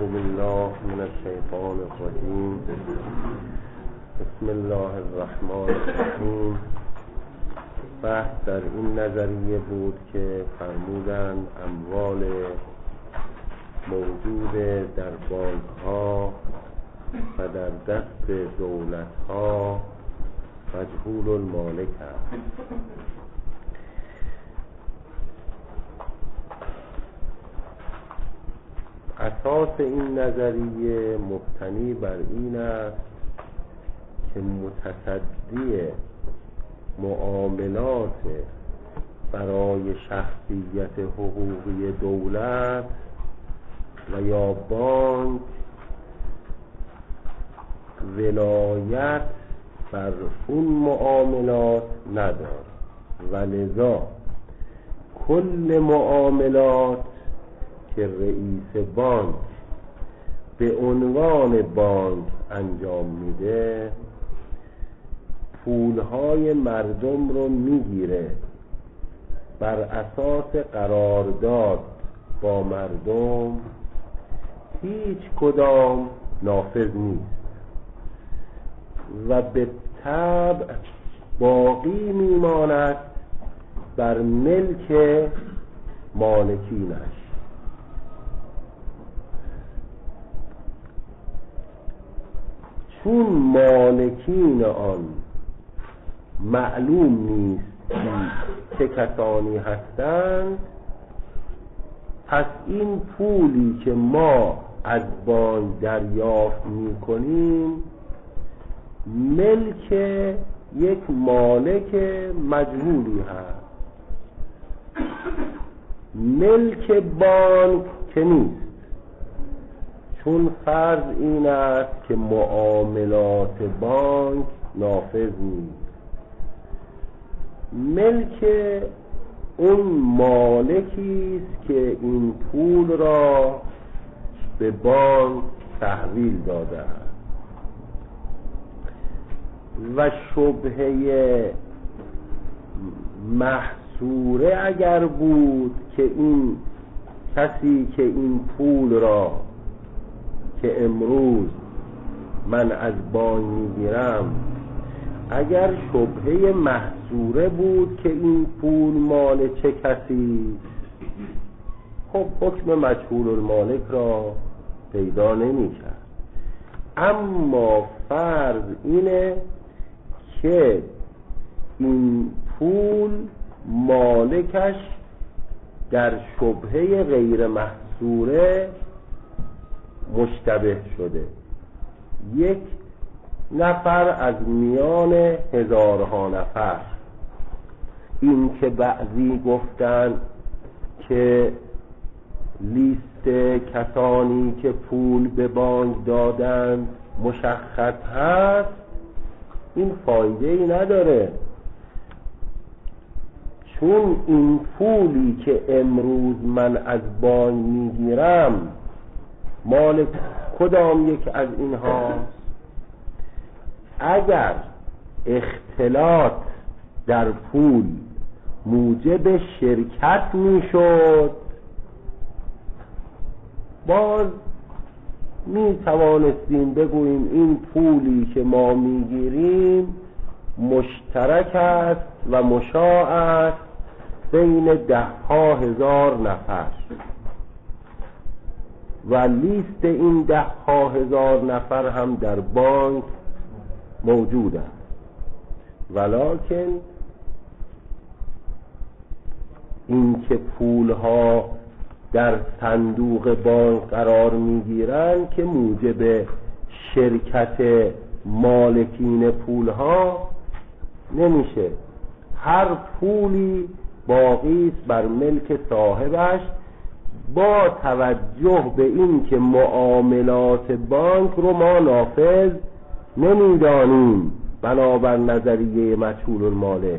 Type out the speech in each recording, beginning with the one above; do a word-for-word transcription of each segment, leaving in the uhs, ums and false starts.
بالله من الشیطان الرجیم. بسم الله الرحمن الرحیم. بحث در این نظریه بود که فرمودند اموال موجود در بانک‌ها و در دست دولت‌ها مجهول المالک است. اساس این نظریه مبتنی بر این است که متصدی معاملات برای شخصیت حقوقی دولت و یا بانک ولایت بر اون معاملات ندارد و لذا کل معاملات که رئیس بانک به عنوان بانک انجام میده پولهای مردم رو میگیره، بر اساس قرارداد با مردم هیچ کدام نافذ نیست و به طبع باقی میماند بر ملک مالکینش. چون مالکین آن معلوم نیست چه کسانی هستند، پس این پولی که ما از بانک دریافت میکنیم ملک یک مالک مجهولی هست، ملک بانک که نیست. چون فرض این است که معاملات بانک نافذ نیست، ملک اون مالکی است که این پول را به بانک تحویل داده است و شبهه محصوره اگر بود که این کسی که این پول را که امروز من از بانک میگیرم، اگر شبهه محصوره بود که این پول مال چه کسی، خب حکم مجهول المالک را پیدا نمی کرد. اما فرض اینه که این پول مالکش در شبهه غیر محصوره مشتبه شده، یک نفر از میان هزارها نفر. این که بعضی گفتن که لیست کسانی که پول به بانک دادند مشخص هست، این فایده ای نداره. چون این پولی که امروز من از بانک میگیرم مال کدام یک از اینها، اگر اختلاط در پول موجب شرکت میشد، باز می توانستیم بگوییم این پولی که ما میگیریم مشترک است و مشاع است بین ده ها هزار نفر و لیست این ده ها هزار نفر هم در بانک موجود است. ولکن این که پولها در صندوق بانک قرار میگیرند که موجب شرکت مالکین پولها نمیشه. هر پولی باقی است بر ملک صاحبش، با توجه به این که معاملات بانک رو ما نافذ نمیدانیم بنابر نظریه مجهول المالک،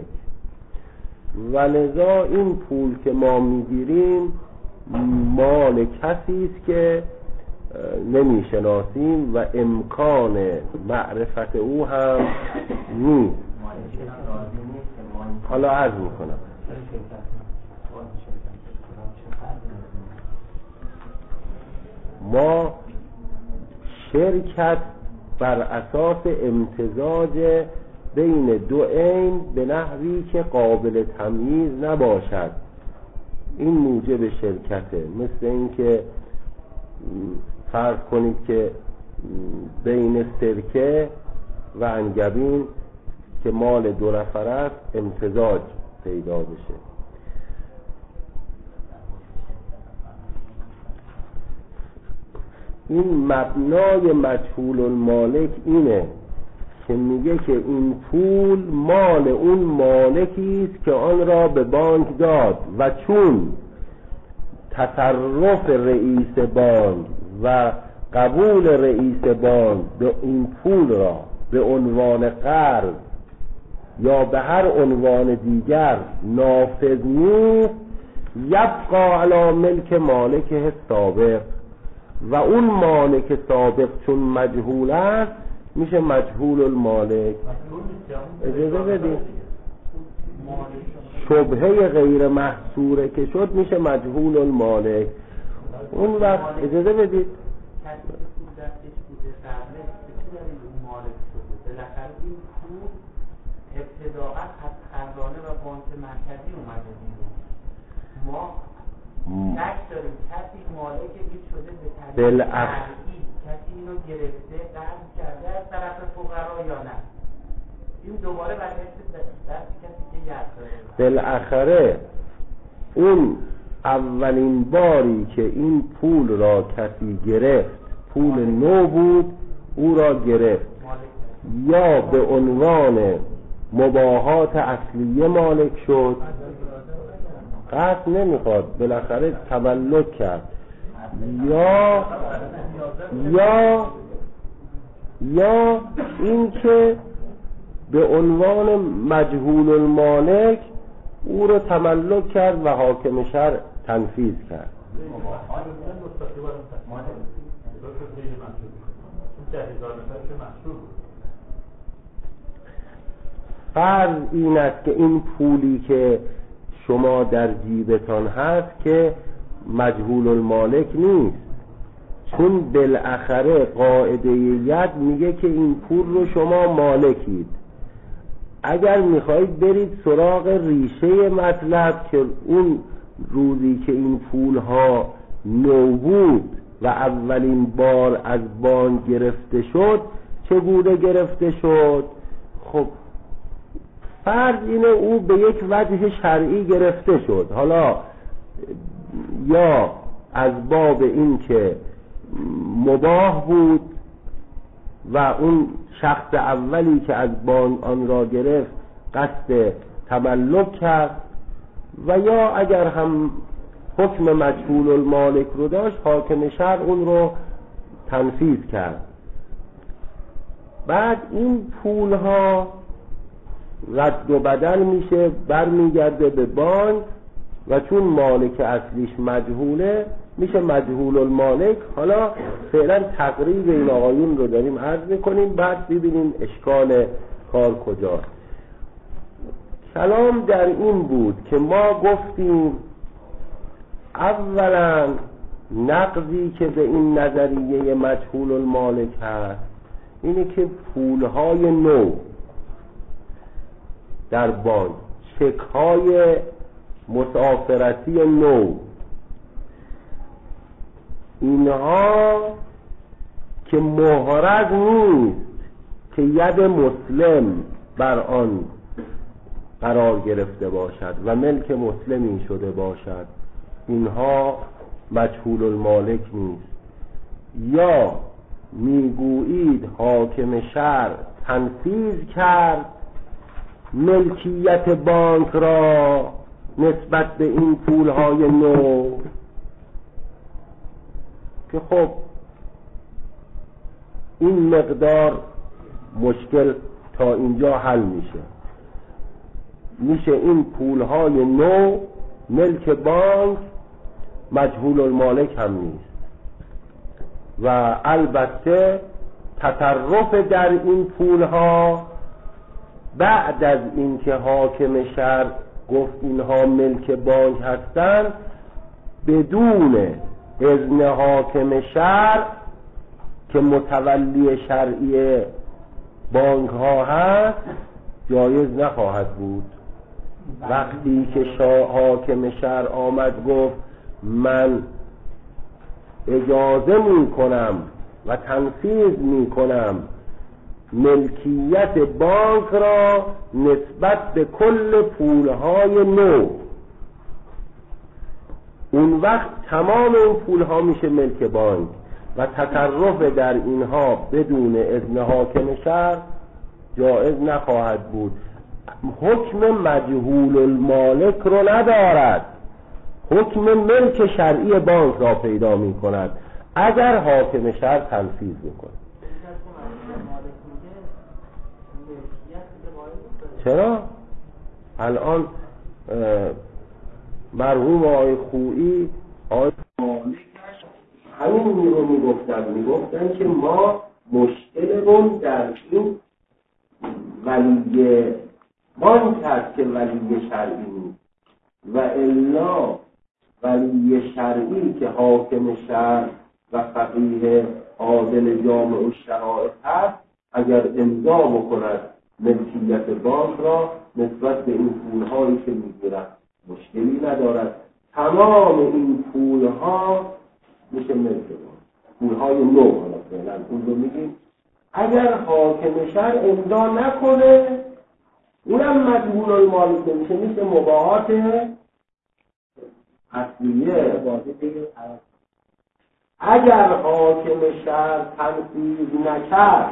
ولذا این پول که ما میگیریم مال کسی است که نمیشناسیم و امکان معرفت او هم نیست. حالا عرض میکنم ما شرکت بر اساس امتزاج بین دو عین به نحوی که قابل تمییز نباشد، این موجب شرکته. مثل این که فرض کنید که بین سرکه و انگبین که مال دو نفر است امتزاج پیدا بشه. این مبنای مجهول المالک اینه که میگه که این پول مال اون مالکی است که آن را به بانک داد و چون تصرف رئیس بانک و قبول رئیس بانک به این پول را به عنوان قرض یا به هر عنوان دیگر نافذ نیست، یبقا علی ملک مالک سابق، و اون مالک سابق چون مجهول است میشه مجهول المالک. اجازه بدید، شبهه غیر محصوره که شد میشه مجهول المالک. اون وقت اجازه بدید ابتداعا از خزانه و بانک مرکزی اومده بیرون. ما شک داریم کسی مالک این شده به طریق شرعی، کسی اینو گرفته قرض کرده از طرف فقرا یا نه. این دوباره برگشت دست کسی که یاد داره. بالاخره اون اولین باری که این پول را کسی گرفت، پول نو بود، او را گرفت یا به عنوان مباحات اصلیه مالک شد، قصد نمیخواد، بالاخره تملک کرد، یا یا یا این که به عنوان مجهول المالک او رو تملک کرد و حاکم شرع تنفیذ کرد. فرض این است که این پولی که شما در جیبتان هست که مجهول المالک نیست، چون بالاخره قاعده ید میگه که این پول رو شما مالکید. اگر میخواید برید سراغ ریشه مطلب که اون روزی که این پول ها نو بود و اولین بار از بانک گرفته شد چگونه گرفته شد؟ خب فرض اینه او به یک وجه شرعی گرفته شد، حالا یا از باب این که مباح بود و اون شخص اولی که از بانک آن را گرفت قصد تملک کرد، و یا اگر هم حکم مجهول المالک رو داشت حاکم شرع اون رو تنفیذ کرد. بعد این پول ها رد و بدل میشه، برمیگرده به بانک و چون مالک اصلیش مجهوله میشه مجهول المالک. حالا فعلا تقریب این آقایون رو داریم عرض میکنیم، بعد ببینیم اشکال کار کجاست. کلام در این بود که ما گفتیم اولا نقضی که به این نظریه مجهول المالک هست اینه که پولهای نو در بانک، چک‌های مسافرتی نو، اینها که محرز نیست که ید مسلم بر آن قرار گرفته باشد و ملک مسلمی شده باشد، اینها مجهول المالک نیست. یا میگویید حاکم شرع تنفیذ کرد ملکیت بانک را نسبت به این پولهای نو، که خب این مقدار مشکل تا اینجا حل میشه. میشه این پولهای نو ملک بانک، مجهول المالک هم نیست، و البته تصرف در این پولها بعد از اینکه حاکم شرع گفت اینها ملک بانک هستند بدون اذن حاکم شرع که متولی شرعی بانک ها هست جایز نخواهد بود. وقتی که شاه حاکم شهر آمد گفت من اجازه می کنم و تنفیذ می کنم ملکیت بانک را نسبت به کل پولهای نو، اون وقت تمام این پولها میشه ملک بانک و تصرف در اینها بدون اذن حاکم شهر جایز نخواهد بود. حکم مجهول المالک رو ندارد، حکم ملک شرعی بانک را پیدا می کند اگر حاکم شهر تنفیذ میکنه. چرا؟ الان مرحوم آقای خویی آقای همین رو میگفتن میگفتن که ما مشکلمون در این ولی بانک هست که ولی شرعی نیست و الا ولی شرعی که حاکم شهر و فقیه عادل جامع الشرائع هست اگر امضا بکند ملکیت بانک را نسبت به این پولهایی که میگیرد مشکلی ندارد. تمام این پولها میشه ملک بانک، پولهای نو حالا فعلا اون رو میگیم. اگر حاکم شهر امضا نکنه اونم مجهول المالک میشه، میشه مباحات اصلیه. اگر حاکم شهر تنفیذ نکرد،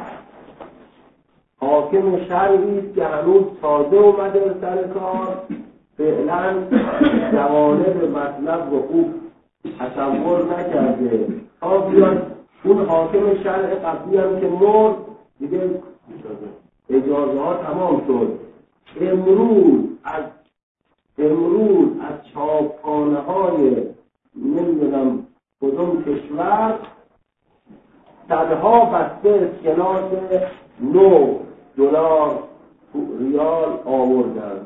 حاکم شهری است که هنوز تازه اومده سر کار، فعلا جوانب مطلب رو خوب تصور نکرده، تا بیاد اون حاکم شرع قبلی هم که مرد دیگه اجازه ها تمام شد. امروز از امروز از چاپخانه های نمیدونم کدوم کشور صدها بسته اسکناس نو دلار ریال آوردن.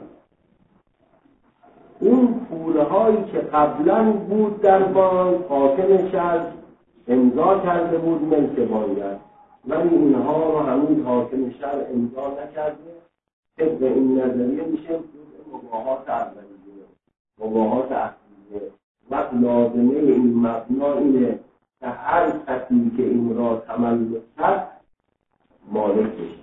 اون پولهایی که قبلا بود در بانک حاکم شهر امضا کرده بود ملک بانک است، ولی اینها رو هنوز حاکم شهر امضا نکرده. طبق این نظریه میشه مباحات اولیه، مباحات اصلیه. وقت لازمه این مبنا اینه که هر کسی که این را تملک کرد مالک بشه،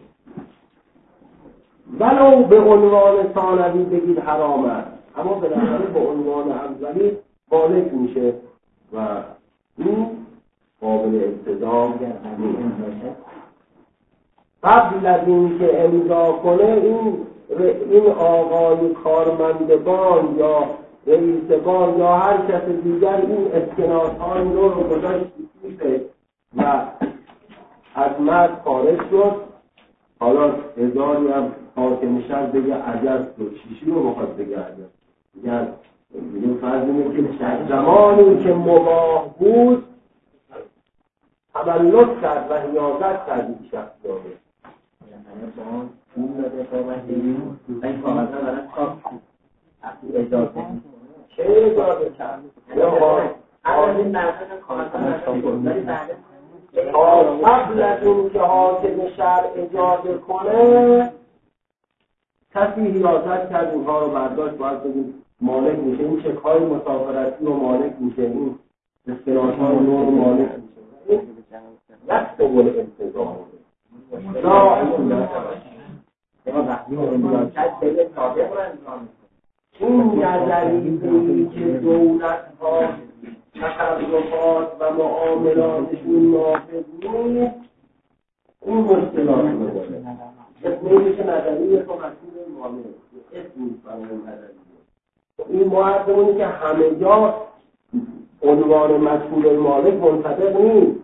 ولو به عنوان ثانوی بگید حرام است، اما بالاخره به عنوان اولی مالک میشه و این قابل التزام باشه. قبل از این که امضا کنه این این آقای کارمندگان یا رئیسگان یا هر کس دیگر این اسکناس‌های نو رو گذاشت توشه و از مرد خارج شد. حالا هزاری هم حاکم شهر بگه عجب تو شیشی رو بخواد بگه عجب میگن میگه فرض اینه که زمانی که مباح بود تملک کرد و حیازت کرد این شخص داره یعنی اون داده تا وحیدی این کاملتا برای کار اجازه چه اجازه کرد یا اول این مرده کاملتا قبل از اون که حاکم شهر اجازه کنه کسی حیازت کرد اونها رو برداشت باید بگیم مالک میشه. این چک‌های مسافرتی و مالک میشه، این اسکناس‌های نو رو مالک میشه. یک سبول انتظام لا این این نظریه‌ای که دولت‌ها تصرفات و معاملاتشون نافذ نیست این مشکلات رو داره. اسمیش نظریه تو مسئول معامله اسمیش برای نظریه این معرضمونی که همه جا عنوان مسئول المالک منطبق نیست.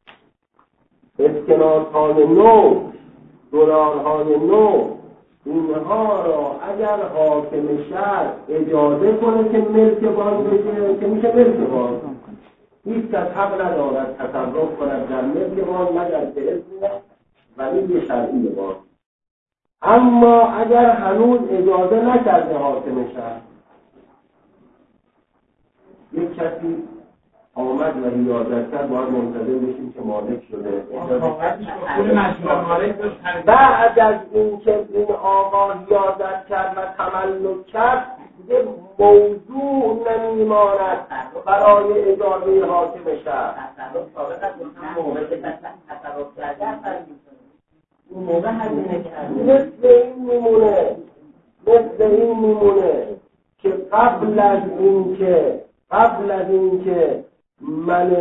اسکناس های نو، دلار های نو، اینها را اگر حاکم شهر اجازه کنه که ملک بانک بشه که میشه ملک بانک، هیچ کس حق ندارد تصرف کند در ملک بانک مگر به اذن ولی شرعی بانک. اما اگر هنوز اجازه نکرده حاکم شهر، یک کسی آمد و حیازت کرد باید منتظر بشیم که مالک شده. بعد از این که این آقا حیازت کرد و تملک کرد دیگه موضوع نمیماند برای اجازه حاکم شهر. اون موقع هزینه کرد. مثل این میمونه مثل این میمونه که قبل از این که قبل از این که من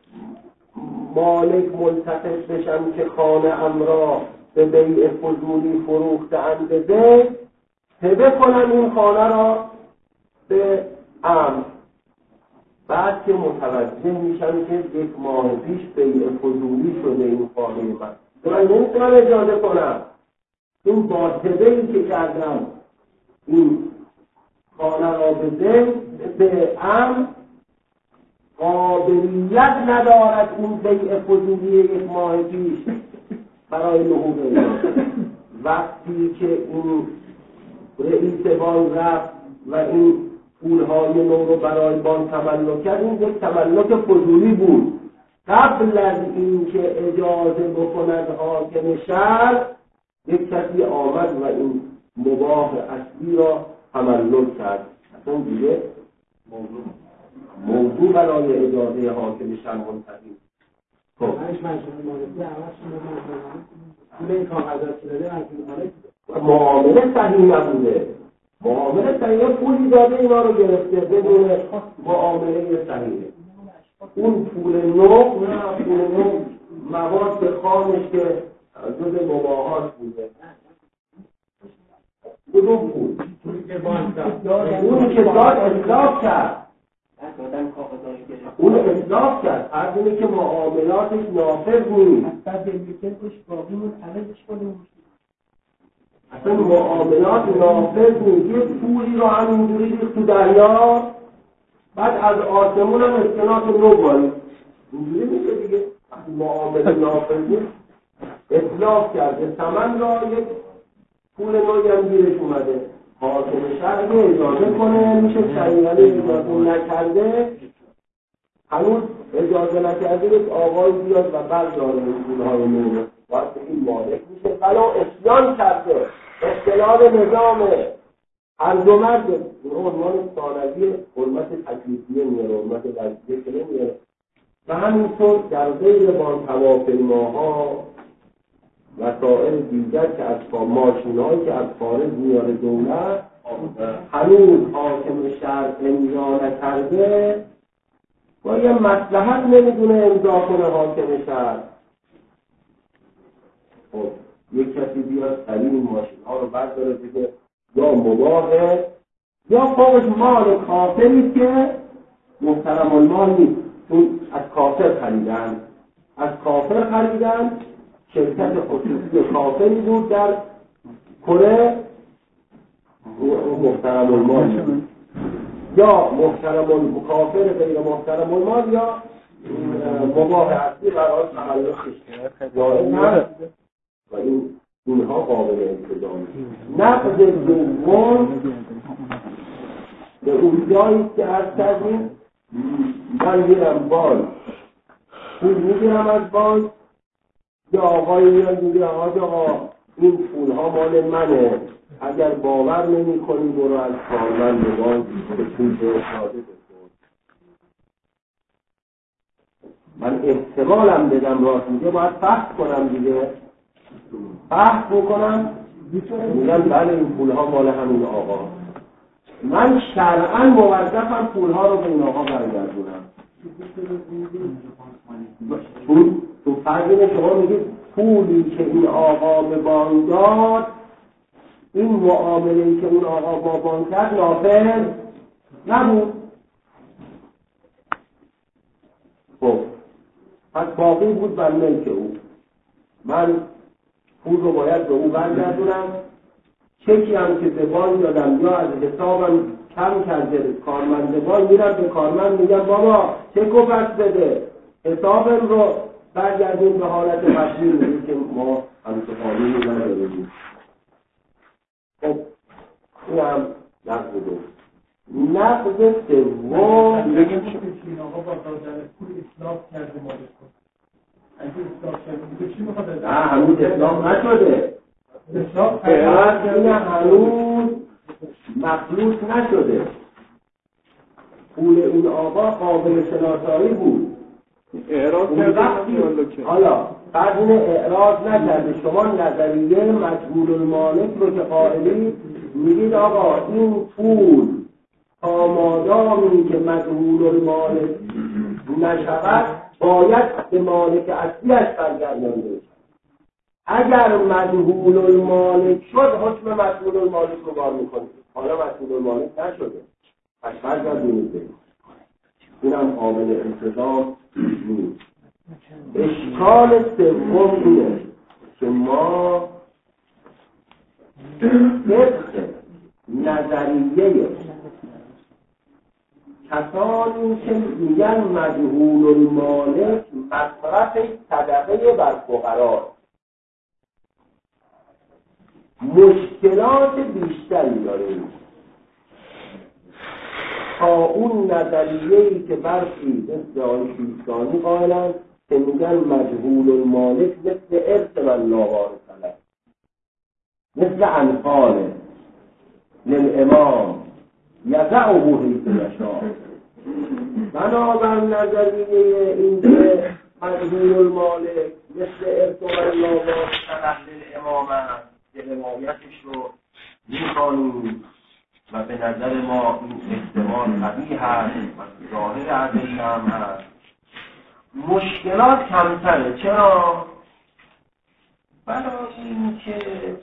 مالک ملتفت بشم که خانه ام را به بیع فضولی فروخته‌اند به هبه کنم این خانه را به ام، بعد که متوجه میشم که یک ماه پیش بیع فضولی شده این خانه من، من نمیتونم اجازه کنم این باطبه‌ای که کردم این خانه را به به ام قابلیت ندارد این بیع فضولی یک ماه پیش برای لحوظ ایجاد. وقتی که این رئیس بانک رفت و این پولهای نو رو برای بانک تملک کرد، این یک تملک فضولی بود. قبل از این که اجازه بکند حاکم شهر یک کسی آمد و این مباح اصلی را تملک کرد. اصلا دیگه موضوع موضوع برای اجازه حاکم شهر منتهی. خب منش منشأ مالکی عوض شده مثلا این کاغذات داده از معامله صحیح نبوده. معامله صحیح پولی داده اینا رو گرفته بدون معامله صحیح. اون پول نو نه پول نو مواد خامش که جز مباحات بوده. کدوم پول؟ اون که داد اطلاق کرد. اون اطلاق کرد. از اینه که معاملاتش نافذ نیست. اصلا معاملات نافذ نیست. یه پولی رو همینجوری ریخت تو دریا، بعد از آسمون هم اسکناس نو بارید. اینجوری میشه دیگه. معامله نافذ نیست. اطلاق کرده ثمن را یک پول نوی هم گیرش اومده. حاکم شهر رو اجازه کنه میشه شریعه اجازه نکرده، هنوز اجازه نکرده یک آقای بیاد و برداره این پولهای نو باید این مالک میشه. بلا اسیان کرده اختلال نظام هرج و مرج عنوان ثانوی حرمت تکلیفیه میاره، حرمت وظیفه که نمیاره. و همینطور در غیر بانک هواپیماها وسائل دیگر که از ماشین‌هایی که از خارج میاره دولت هنوز حاکم شهر امضا نکرده با یه مصلحت نمیدونه امضا کنه حاکم شهر. خب یک کسی بیاد سریع این ماشین‌ها رو برداره بگه یا مباحه یا خودش مال کافری که محترم المال نیست، چون از کافر خریدن از کافر خریدن شرکت خصوصی کافری بود در کره محترم المال یا محترم المکافر غیر محترم المال یا مباح اصلی برای تملک جایز هست و این اینها قابل انتظام. نقض دوم به اون جایی که عرض کردیم من میرم بانک پول میگیرم از بانک، یه آقایی میاد میگه آقا آقا این پول ها مال منه، اگر باور نمی کنی برو از کارمند بانک به پول احتیاجه بکن. من احتمالم بدم راست میگه، باید فحص کنم دیگه. فحص میکنم میگم بله این پول ها مال همین آقا، من شرعاً موظفم پول ها رو به این آقا برگردونم. پول تو فرض شما میگید پولی که این آقا به بانک داد، این معامله‌ای که اون آقا با بانک کرد نافذ نبود. خب پس باقی بود بر ملک او. من پول رو باید به او برگردونم. چکی هم که به بانک دادم یا از حسابم کم کرده کارمند بانک، میرم به کارمند میگم بابا چکو پس بده، حسابم رو برگردیم به حالت قبلی، میگه که ما همچه قانونی نداریم. خب این هم نقض دوم. نقض سوم بگیم که این آقا با دادن پول اصلاح کرده مالک کن اگه اصلاح کرده چی میخواد؟ نه هنوز اصلاح نشده، اصلاح این هنوز مخلوط نشده. پول اون آقا قابل شناسایی بود، اعراض کرده. حالا بعد این اعراض نکرده، شما نظریه مجهول المالک رو که قائلی میگید آقا این پول تا مادامی که مجهول المالک نشود باید به مالک اصلیش برگردانده بشه. اگر مجهول المالک شد حکم مجهول المالک رو کار میکنید، حالا مجهول المالک نشده پس برگردونید بید. این هم قابل انتظام نیست. اشکال سوم اینه که ما طبق نظریه کسانی که میگن مجهول المالک مصرف صدقه بر فقرا مشکلات بیشتری داریم تا اون نظریه‌ای که برخی مثل آقای شیستانی قائلند که میگن مجهول المالک مثل ارث من لاوارث له، مثل انفال للامام یضعه حیث یشاء. بنابر نظریه این که مجهول المالک مثل ارث من لاوارث له للامام است که روایتش رو میخوانیم و به نظر ما این احتمال قوی هست و ظاهر ادله هم هست، مشکلات کمتره. چرا؟ برای اینکه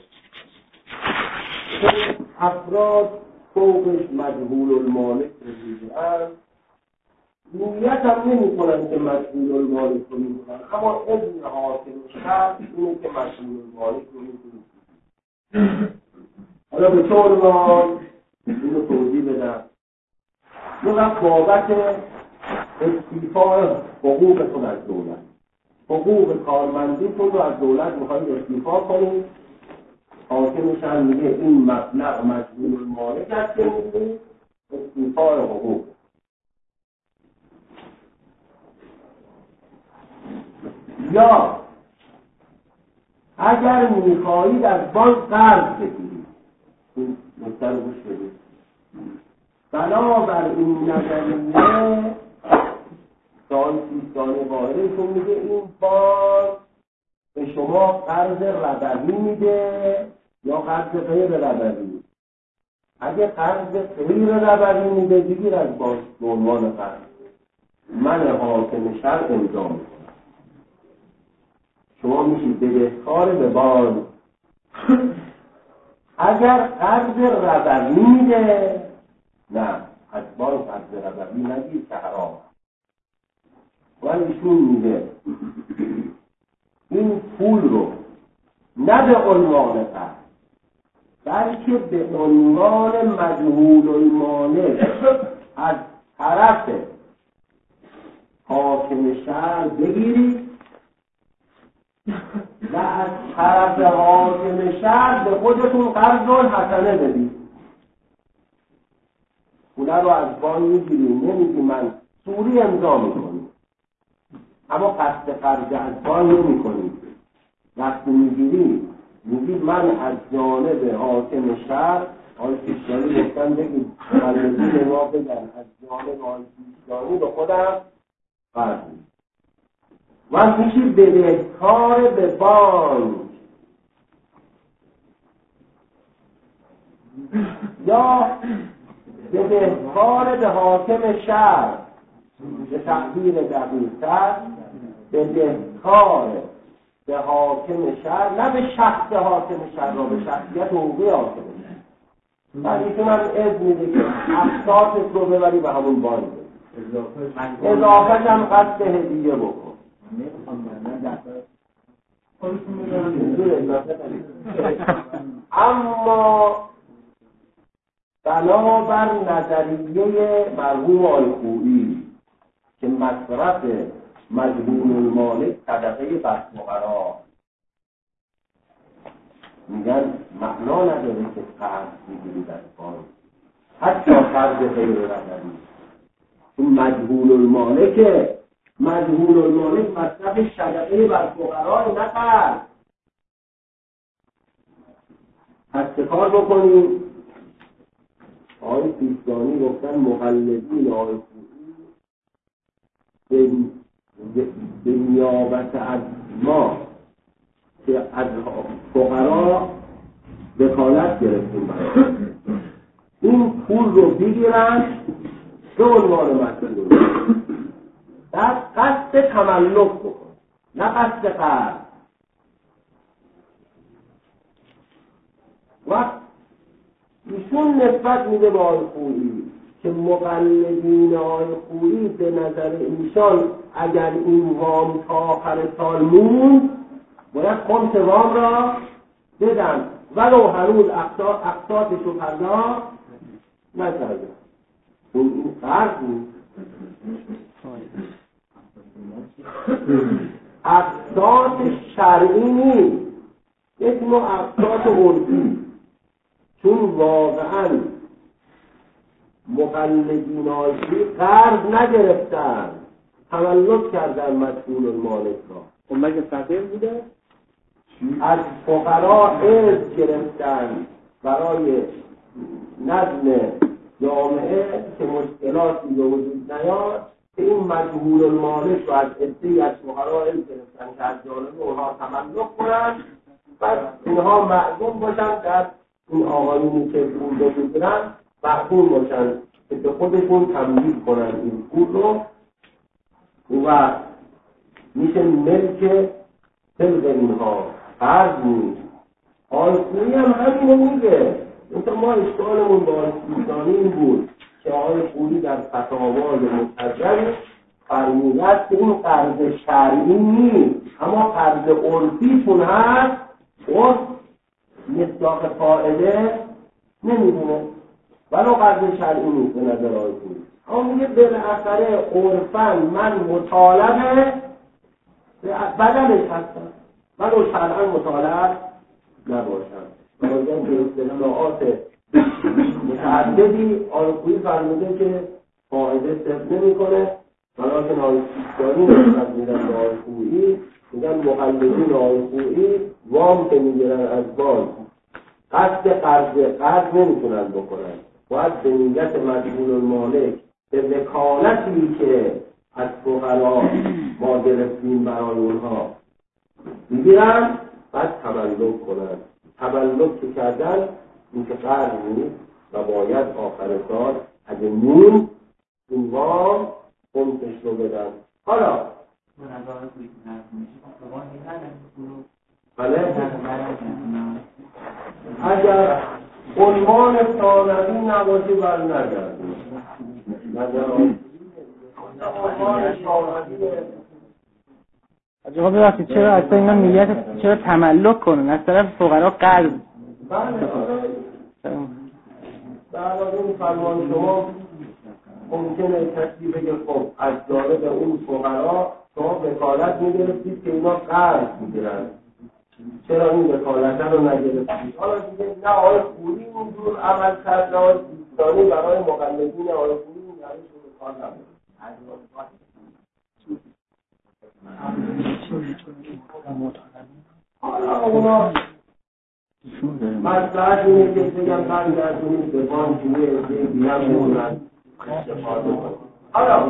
افراد فوقش مجهول المالک رسیده است، نیت هم نمی کنن که مجهول المالک رو می کنن، اما اذن حاکم شرط اینه که مجهول المالک رو می کنن. حالا به طور ما اینو توضیح بدم. یه وقت بابت استیفای حقوق خود از دولت، حقوق کارمندی خود رو از دولت میخواید استیفا کنید، حاکمش هم میگه این مبلغ مجهول المالک است که میگه استیفای حقوق. یا اگر میخواهید از بانک قرض بگیرید، این مستر گوش بدید، بنابر این نظریه سال سیستانی قائلشون میگه این بانک به شما قرض ربوی میده یا قرض غیر ربوی. اگه قرض غیر ربوی میده بگیر از بانک به عنوان قرض، من حاکم شرع امضا میکنم، شما میشید بدهکار به بانک. اگر قرض ربوی میده نه، از بانک قرض ربوی نگیر که حرام. ولی ایشون میگه این پول رو نه به عنوان قرض بلکه به عنوان مجهول المالک از طرف حاکم شهر بگیرید و از طرف حاکم شهر به خودتون قرض الحسنه بدید. پوله رو از بانک میگیرید، نمیگی من سوری امضا میکنید اما قصد قرض از بانک نمی کنید. وقتی میگیرید میگید من از جانب حاکم شهر، آقای سیستانی گفتن بگید مجلسی به ما بگن از جانب آقای سیستانی به خودم قرض میدید و میشید بدهکار به بانک. یا بدهکار به حاکم شهر، به تعبیر دقیق‌تر بدهکار به حاکم شهر، نه به شخص حاکم شهر را، به شخصیت حقوقی حاکم شهر. من ایشون هم اذن میده که اقساطت رو ببری به همون بانک، اضافه‌ش هم قصد هدیه بکن. اما بنابر نظریه مرحوم آیخویی که مصرف مجهول المالک صدقه بر فقرا، میگن معنا نداره که قرض بگیرید از بانک، حتی قرض غیر رقمی. اون مجهول المالکه، مجهول المالک مصرف صدقه بر فقرا نه قرض. پس چه کار بکنیم؟ آقای سیستانی گفتن مقلدین آقای خویی به نیابت از ما که از فقرا وکالت گرفتیم برای این پول رو بگیرن به عنوان مسئول در قصد تملک بکن، نه قصد قرض. و ایشون نسبت میده به آقای خویی که مقلدین آقای خویی به نظر ایشان اگر این وام تا آخر سال موند باید خمس وام را بدن ولو هنوز اقساطش رو پرداخت نکرده. اون این قرض بود. اقساط شرعی نیست، یک نوع اقساط عرفی. چون واقعا مقلدین آیشی قرض نگرفتن، تملک کردن مسئول المالک را. اون مگه فقیر بوده؟ از فقرا ارث گرفتن برای نظم جامعه که مشکلاتی به وجود نیاد که این مجهول المالک رو از عده‌ای از فقرا ارث گرفتن که از جانب اونها تملک کنن، پس اینها معزوم باشن در این آقایونی که پول رو میگیرن محکوم باشن که به خودشون تملیک کنن این پول رو و میشه ملک طبق اینها قرض نیست. آقای خویی هم همینو میگه. مثلا ما اشکالمون با آقای سیستانی این بود که آقای خویی در فتاوای متجر فرمودند که این قرض شرعی نیست اما قرض عرفیتون هست، عرف مصداق فاعله نمیدونه ولو قرض شرعی نیست به نظر آقای خویی. اما میگه بالاخره عرفاً من مطالبه بدلش هستم ولو شرعاً مطالب نباشم. باید به اصطلاحات متعددی آقای خویی فرموده که فائده صرف نمی کنه، ولیکن آقای سیستانی نسبت میدن به آقای خویی میگن مقلدین آقای خویی وام که میگیرن از بانک قصد قرض قرض نمیتونن بکنن، باید به نیت مجهول المالک به وکالتی که از فقرا ما گرفتیم برای اونها میگیرن بعد تملک کنن. تملک که کردن این که قرض نیست و باید آخر سال اگه نون این وام خمسش رو بدن. حالا بله اگر عنوان ثانوی نباشه بر نگردیم نظر عنوان ثانوی آقا ببخشید چرا اصلا اینا نیت چرا تملک کنن از طرف فقرا قرض؟ بله در علاوه این فرمان شما ممکنه کسی بگه خب از جانب اون فقرا شما وکالت میگرفتید که اینا قرض میگیرن، چرا این وکالت رو نگرفتید؟ حالا دیگه نه آقای خویی اونجور عمل کرد نه آقای سیستانی برای مقلدین آقای خویی یعنی شروع کار نبود. حالا اونا مصلحت اینه که بگم برگردونید به بانک یه عده دیگر میمونن استفاده کنید. حالا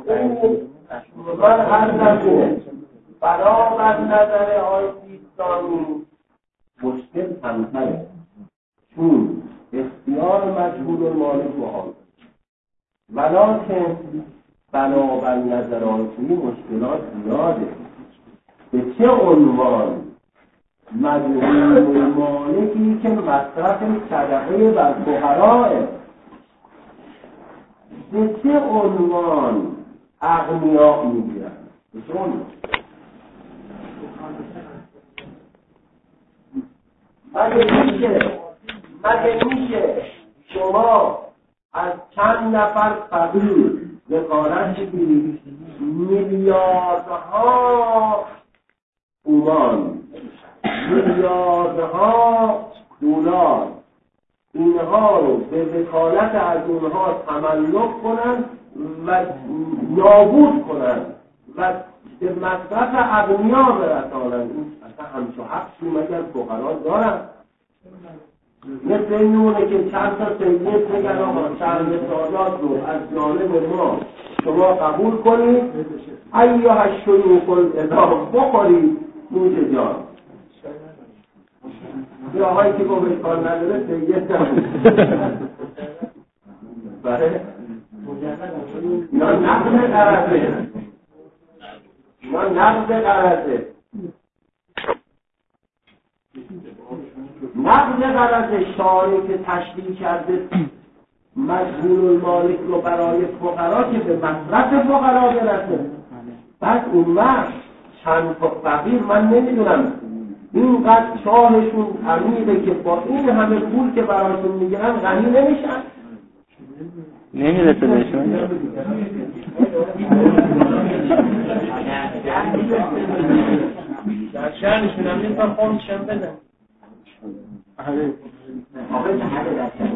من هر نظره برابر نظر آقای سیستانی مشکل کمتره، چون اختیار مجهول المالک محال، ولکن بنابر نظر آقای خویی مشکلات زیاده. به چه عنوان مجهول المالکی که مصرف صدقه بر فقراه، به چه عنوان اغنیا میگیرن؟ به چه عنوان؟ مگه میشه مگه میشه شما از چند نفر فقیر وکالت بگیرید میلیاردها اومان، میلیاردها دلار اینها رو به وکالت از اونها تملک کنن و نابود کنن و به مصرف اغنیا برسانن. این اصلا همچو حقی مگر فقرا دارن؟ مثل این نونه که چند تا سیدیت میگن آقا چند سالات رو از جانب ما شما قبول کنید، ایها الشیوخ العظام بخورید نوش جان. یه آقایی که گفت کار نداره سیدیت نمید بله یا نقض قرضه یا نقض قرضه نقض قرض شارع که تشریع کرده مجهول المالک رو برای فقرا که به مصرف فقرا برسه. بعد اون وقت چند فقیر من نمیدونم اینقدر شاهشون عمیقه که با این همه پول که براشون میگیرن غنی نمیشن، نمیرسه بهشون. در شهرشون هم این تا خون شم بدن آره آقای حاله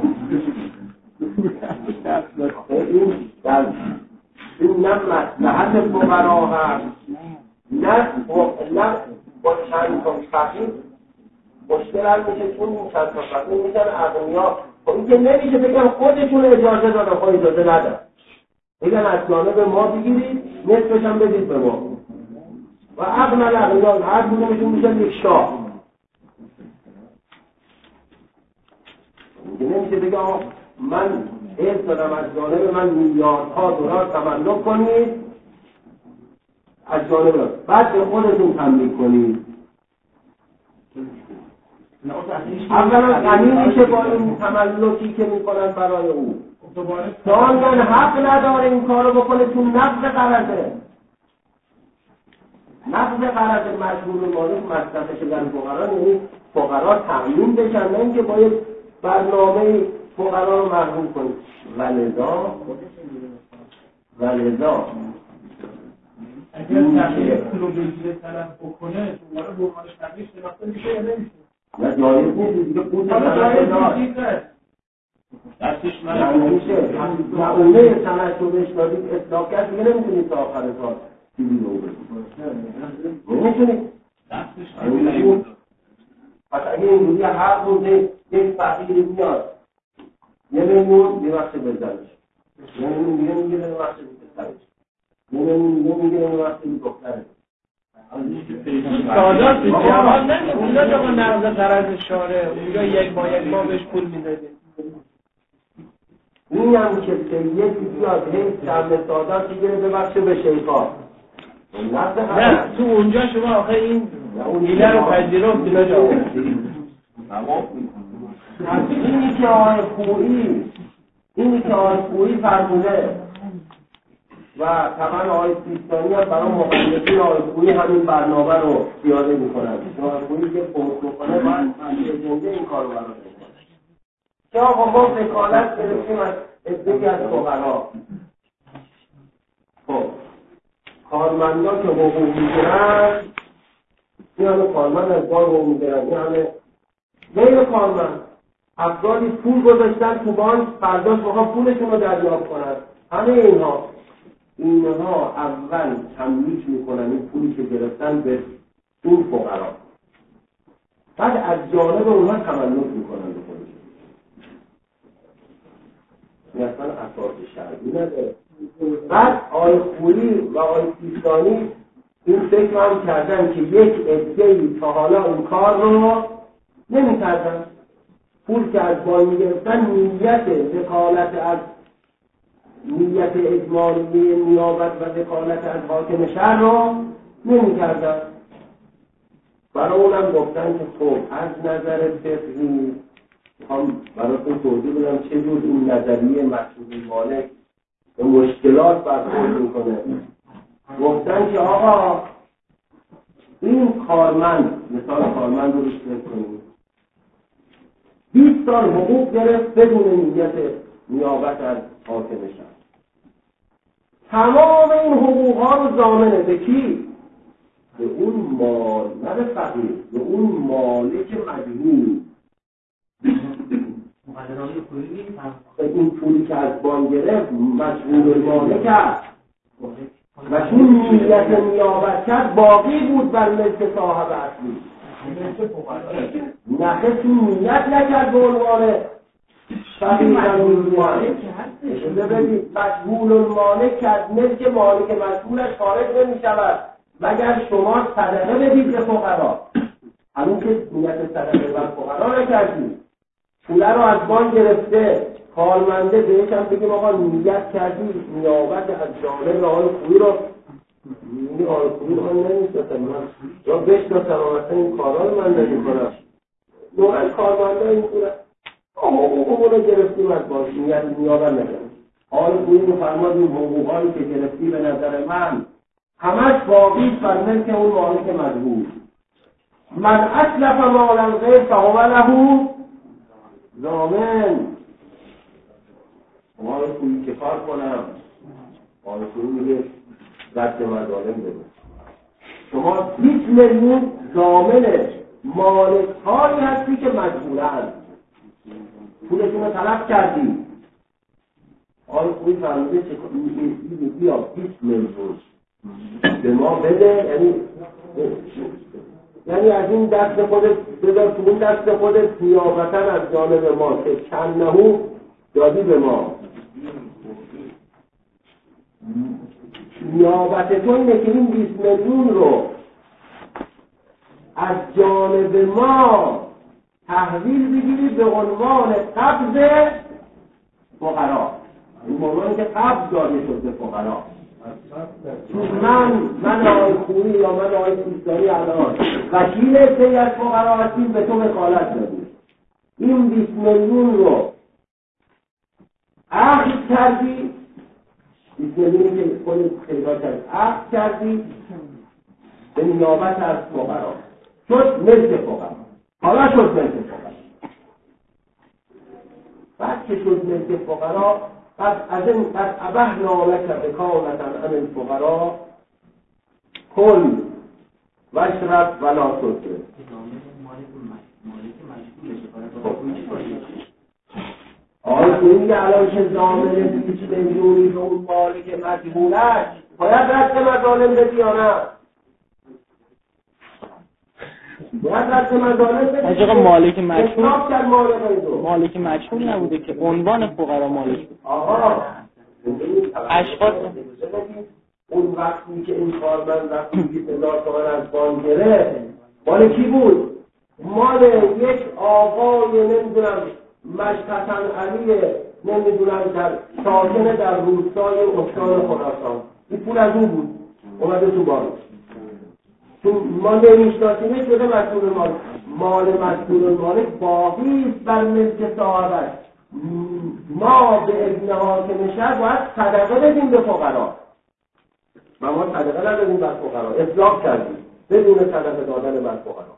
این در این نه مصلحت فقرا هست نه نه با چند تا فقیر مشکل هست میشه، چون این چند تا فقیر میشن اغنیا. خب این که نمیشه بگم خودشون اجازه دادن، خود اجازه ندن، بگن از جانب ما بگیرید نصفش هم بدید به ما و اغنى الاغنیا هر کدومشون میشن یک شاه. این نمیشه بگم من حیث دادم از جانب من میلیاردها دلار تملک کنید از جانب من، بعد به خودتون تملیک کنید. اولا غنی میشه با این تملکی که میکنن برای او، ثانیاً حق نداره این کارو بکنه چون نقض قرضه. نقض قرض مجبور المالک مصرفش در فقرا، یعنی فقرا تأمین بشن، نه اینکه باید برنامه فقرا رو محروم کنید. ولذا ولذا اگر تغییر پول رو بگیره طرف بکنه دوباره بحرانش تغییر شناخته میشه یا نمیشه؟ نه جایز نیست دیگه، پول جایز دستش من نمیشه. معونه سنت رو بشنادید اطلاق کرد دیگه نمیتونید تا آخر سال چیزی رو بکنید، نمیتونید دستش نمیتونید. پس اگه اینجوری هر روزه یک فقیری میاد یه میلیون یه وقت بزنش، یه میلیون دیگه میگیره یه وقت بزنش، یه میلیون دیگه میگیره یه وقت بزنش. سادات به جوان نمیدونید آقا نقض قرض شاره اونجا یک با یک ما بهش پول میدادیم. این هم که سیدی بیاد هی شرم سادات بگیره ببخشه به شیخا نه تو اونجا شما آخه این ایله رو پذیرفت اینا جا اینی که آقای خویی اینی که آقای خویی فرموده و طبعا آقای سیستانی هم برای مقلدین آقای خویی همین برنامه رو پیاده میکنن. آقای خویی که فوت میکنه باید اجنده این کار رو برای میکنه که آقا ما وکالت گرفتیم از ادهی از فقرا. خب کارمندا که حقوق میگیرن این همه کارمند از بار حقوق میگیرن، این همه غیر کارمند افرادی پول گذاشتن تو بانک فرداش بخواه پولشون رو دریافت کنن. همه اینها اینها اول تملیک میکنن این پولی که گرفتن به اون فقرا، بعد از جانب اونها تملک میکنن به خودشون. این اصلا اساس شرعی نداره. بعد آقای خویی و آقای سیستانی این فکر هم کردن که یک عده‌ای تا حالا اون کار رو نمی کردن، پول که از بانک می گرفتن نیت وکالت از نیت اجمالی نیابت و وکالت از حاکم شهر رو نمی کردن. برای اونم گفتن که خب از نظر فقهی هم براتون توضیح بدم چه جور این نظریه مجهول المالک به مشکلات برخورد میکنه. گفتن که آقا این کارمند، مثال کارمند رو روش کنید، بیست سال حقوق گرفت بدون نیت نیابت از حاکم شهر. تمام این حقوق ها رو ضامنه به کی؟ به اون مال، نه به فقیر، به اون مالک مجهول. این پولی که از بانک گرفت مشغول المالک است و چون نیت نیابت کرد باقی بود بر ملک صاحب اصلی. نخه چون نیت نکرد به عنوان مشغول المالک کرد، ملک مالک مشغولش خارج نمی شود مگر شما صدقه بدید به فقرا. همون که نیت صدقه بر فقرا نکردید، پوله رو از بانک گرفته کارمنده بهش هم بگیم آقا نیت کردی نیابت از جانب آقای خویی رو، این آقای خویی رو من نمیشناسم، من یا بشناسم اصلا این کارا رو من نمیکنم، نوعا کارمنده این پوله حقوق رو گرفتیم از بانک، نیت نیابت نکردیم. آقای خویی می‌فرماد این حقوقایی که گرفتی به نظر من همش باقی بر ملک اون مالک مجهول. من اسلف مالا غیر فهو له ضامن. آقای خویی که کار کنم؟ آقای خویی میگه رد مظالم بده. شما بیست میلیون ضامن مالک هایی هستی که مجبورن پولتون رو طلب کردی. آقای خویی فرموده چه کنی؟ بیا بیست میلیون به ما بده، یعنی یعنی از این دست خودت بذار تو اون دست خودت نیابتا از جانب ما که چند نهو دادی به ما. نیابت تو اینه که این بیست میلیون رو از جانب ما تحویل بگیری به عنوان قبض فقرا، این موضوعی که قبض داده شد به فقرا. من من آقای خویی یا من آقای سیستانی الان وکیل سری از فقرا هستیم، به تو وکالت دادیم، این بیست میلیون رو عقد کردی، بیست میلیونی که خودت پیدا کرد عقد کردی به نیابت از فقرا، شد ملک فقرا. حالا شد ملک فقرا. بعد که شد ملک فقرا، قد از این قد ابحنا لک بکانتا عن الفقرا کل واشرب ولا تسرف. آقای خویی میگه الان که ضامن بیست میلیونی به اون مالک مجهولش باید رد مظالم بدی یا نه؟ باید رد مظالم بدی. آقا مالک مجهول مالک مجهول نبوده که عنوان فقرا مالک بود. آقا اشخاص اون وقتی که این کارمند وقتی بیست هزار تومان از بانک گرفت مال کی بود؟ مال یک آقای نمیدونم مشتتن علی نمیدونم در ساکن در روستای استان خراسان. این پول از اون بود اومده تو بانک، چون ما نمیشناسیمش شده مسئول مال. مال مسئول مالک باقی است بر ملک صاحبش. ما به ابن حاکم شهر باید صدقه بدیم به فقرا و ما صدقه ندادیم بر فقرا، اطلاق کردیم بدون صدقه دادن بر فقرا.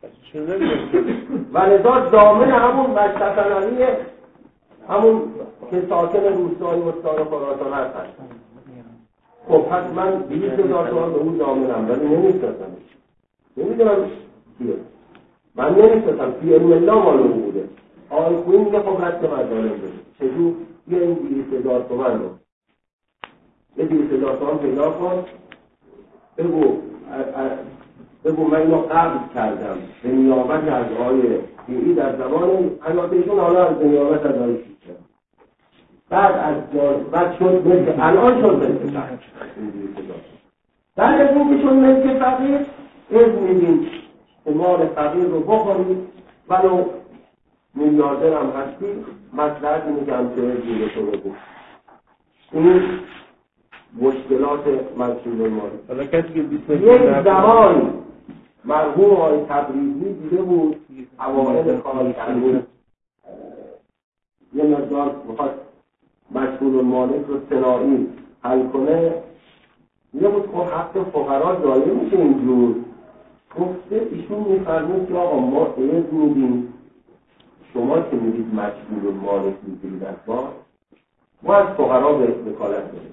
و لذا ضامن همون مشتتنالی همون که ساکن روستای استان خراسان هستن. خب پس من بیست هزار تومان به اون ضامنم ولی نمیشناسم، نمیدونم کیه، من نمیشناسم فی علم الله معلوم بوده. آقای خویی میگه خب رد مظالم بده. چجور؟ بیا این بیست هزار تومان رو یه بیست هزار تومان پیدا کن، بگو بگو من اینو قبض کردم به نیابت از آقای خویی در زمان حیاتشون، حالا از نیابت از آقای خویی بعد از بعد شد ملک، الان شد ملک فقیر. بعد از اینکه شد ملک فقیر اذن میدیم مال فقیر رو بخورید، ولو میلیاردر هم هستی مصلحت اینه که همچنین جیرشو بگو. این مشکلات مسئول مالی. یک زمان مرحوم آقای تبریزی دیده بود اوائل کار کرد یه مقدار میخواد مسئول مالک رو صناعی حل کنه، یه بود خب حق فقرا ضایع میشه اینجور. گفته ایشون میفرمود که آقا ما اذن میدیم شما که میدید مسئول مالک میگیرید از ما ما از فقرا به وکالت بدیم،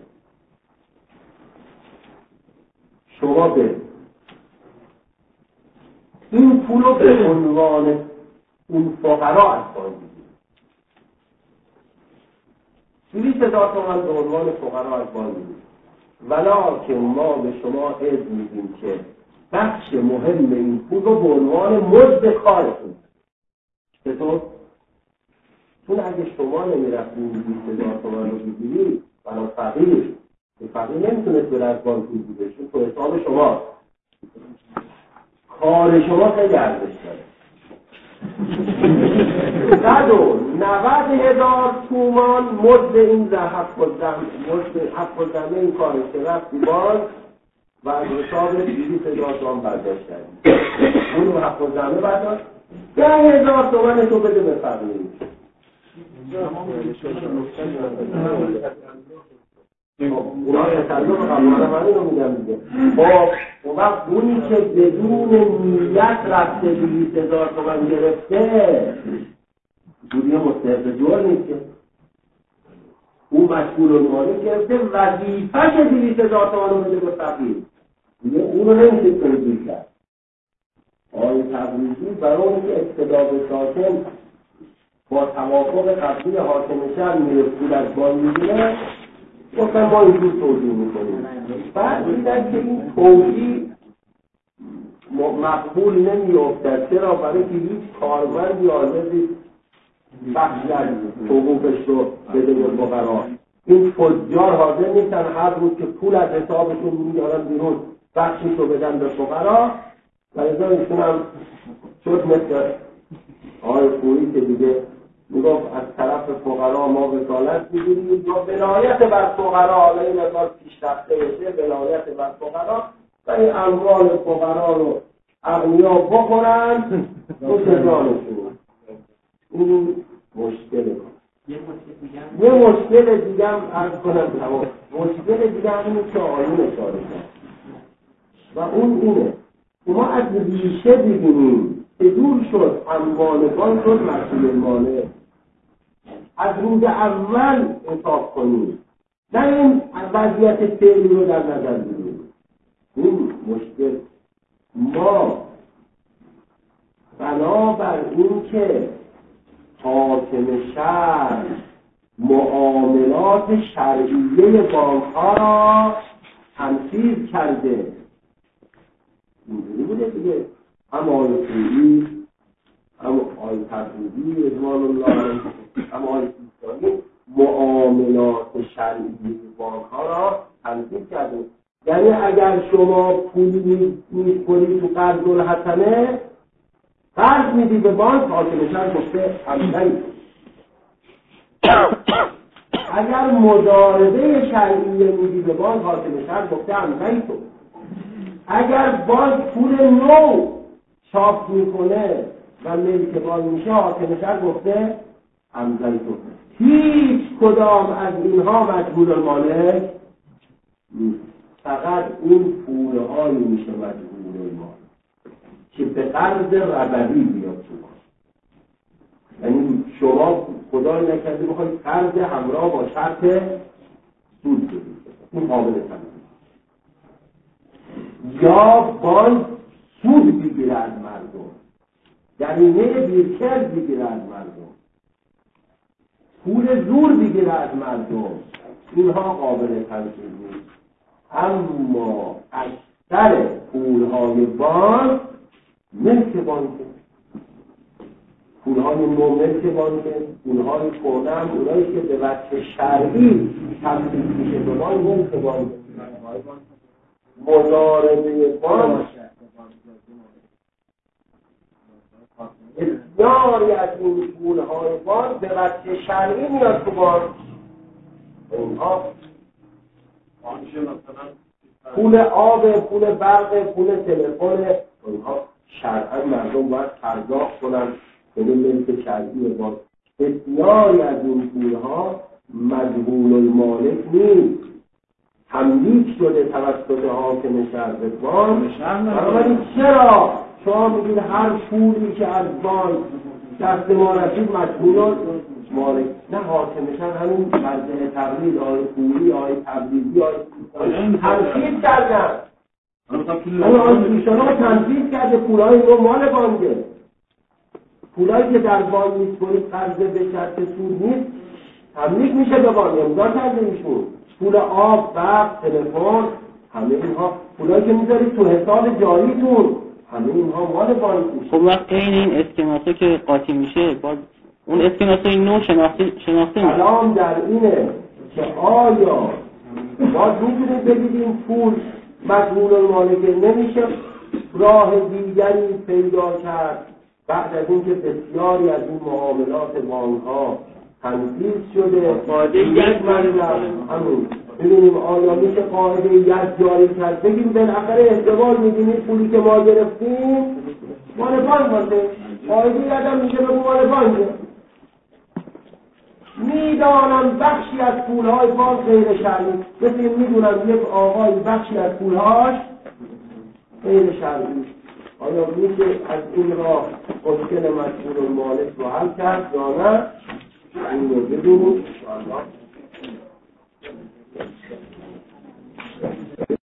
شما به این پول رو به عنوان اون فقرا از بانک بگیرید. دویست هزار تومان به عنوان فقرا از بانک میدیم، ولکن ما به شما اذن میدیم که بخش مهم این پول رو به عنوان مزد کارتون. چطور؟ چون اگه شما نمیرفتید دویست هزار تومان رو بگیرید برای فقیر، فقیر نمیتونست بره از بانک پول بگیره، چون تو حساب شما کار شما خیلی ارزش داره. صد و نود هزار تومان مزد این حق الزمه این کار که رفت تو بانک و از حساب دویست هزار تومان برداشت کردید، اون رو حق الزمه برداشت، ده هزار تومان تو بده به فقیر. اونا تصدیق قبول منی رو میگم دیگه. خب اون وقت اونی که بدون نیت رفته دویست هزار تومان گرفته دوری مستحق جور نیست که اون مشغول المالک گرفته وظیفه‌ش دویست هزار تومان رو بده به فقیر دیگه، اون رو نمیشه کنید کرد. آقای تبریزی برای اون که اقتدا به ساکن با توافق قبلی حاکم شهر میره پول از بانک میگیره، گفتم ما اینجور توضیح میکنیم. بعد دیدن که این توضیح مقبول نمیافتد. چرا؟ برای که هیچ کارمندی حاضری بخش از حقوقش رو بده به فقرا. این تجار حاضر نیستن هر روز که پول از حسابشون میارن بیرون بخشش رو بدن به فقرا، و لذا ایشون هم شد مثل آقای پوری که دیگه میگفت از طرف فقرا ما وکالت میگیریم یا ولایت بر فقرا، حالا این مقدار پیشرفته بشه ولایت بر فقرا و این اموال فقرا رو اغنیا بخورن و سزانشون. این مشکله. یه مشکل دیگه هم عرض کنم تمام. مشکل دیگه هم اینه که آیون اشاره کرد و اون اینه ما از ریشه ببینیم که دور شد اموالگان شد مسئول المالک. از روز اول حساب کنیم، نه این وضعیت فعلی رو در نظر بگیریم. این مشکل ما بنابر این که حاکم شهر معاملات شرعیه بانک‌ها را تنفیذ کرده، اینجوری بوده دیگه، هم آقای خویی هم آقای تبریزی رضوان الله علیه هم آقای سیستانی معاملات شرعی بانک‌ها را تنفیذ کرده. یعنی اگر شما پولی می‌کنید تو قرض الحسنه، قرض میدی به بانک، حاکم شهر گفته همین. اگر مضاربه شرعی میدی به بانک، حاکم شهر گفته همین. اگر بانک پول نو چاپ میکنه و ملک بانک میشه، حاکم شهر گفته همین. هیچ کدام از اینها مجبور المالک نیست. فقط این پولهایی میشه مجبور المالک که به قرض ربوی بیاد تو بانک. یعنی شما خدای نکرده بخواید قرض همراه با شرط سود بدید، این قابل تنظیم. یا بانک سود بگیره از مردم، یعنی نه بیرکل بگیره از مردم، پول زور بگیره از مردم، اینها قابل تنظیم نیست. اما اکثر پولهای بانک ملک بانک، پولهای نو ملک بانک، پولهای کهنه، اونایی که به وجه شرعی تبدیل میشه به بانک ملک بانک. مضاربه بانک بسیاری از این پولهای بانک به وجه شرعی میاد تو بانک. اینها پول آب، پول برق، پول تلفن، اینها شرعا مردم باید پرداخت کنن به ملک شرعی بانک. بسیاری از این پولها مجهول المالک نیست، تملیک شده توسط حاکم شهر به بانک. بنابراین چرا شما میگید هر پولی که از بانک دست ما رسید مجهول مالک؟ نه، حاکم شهر همین مرجع تقلید آقای پولی، آقای تبریزی، آقای تنفیذ کردن. اما آقای شما تنفیذ کرده پولهای رو مال بانکه. پولایی که در بانک نیست کنید قرض به شرط سود نیست، تملیک میشه به بانک، امضا کرده ایشون. پول آب، برق، تلفن، همه اینها پولایی که میذارید تو حساب جاریتون، همه اینها مال بانک میشه. خب وقت این این اسکناسه که قاطی میشه باز اون اسکناسه نو شناخته شناخته میشه. کلام در اینه که آیا باز میتونید بگید این پول مجهول المالکه، نمیشه راه دیگری پیدا کرد بعد از اینکه بسیاری از این معاملات بانک ها تنفیذ شده قاعده یک مطلب همون ببینیم آیا میشه قاعده یک جاری کرد، بگیم بالاخره احتمال میدینید پولی که ما گرفتیم مال بانک باشه، قاعده یک هم میشه به مال بانکه. میدانم بخشی از پولهای بانک غیر شرعی، مثل میدونم یک آقای بخشی از پولهاش غیر شرعی، آیا میشه از این راه مشکل مجهول المالک رو حل کرد یا نه؟ این رو بدونیم.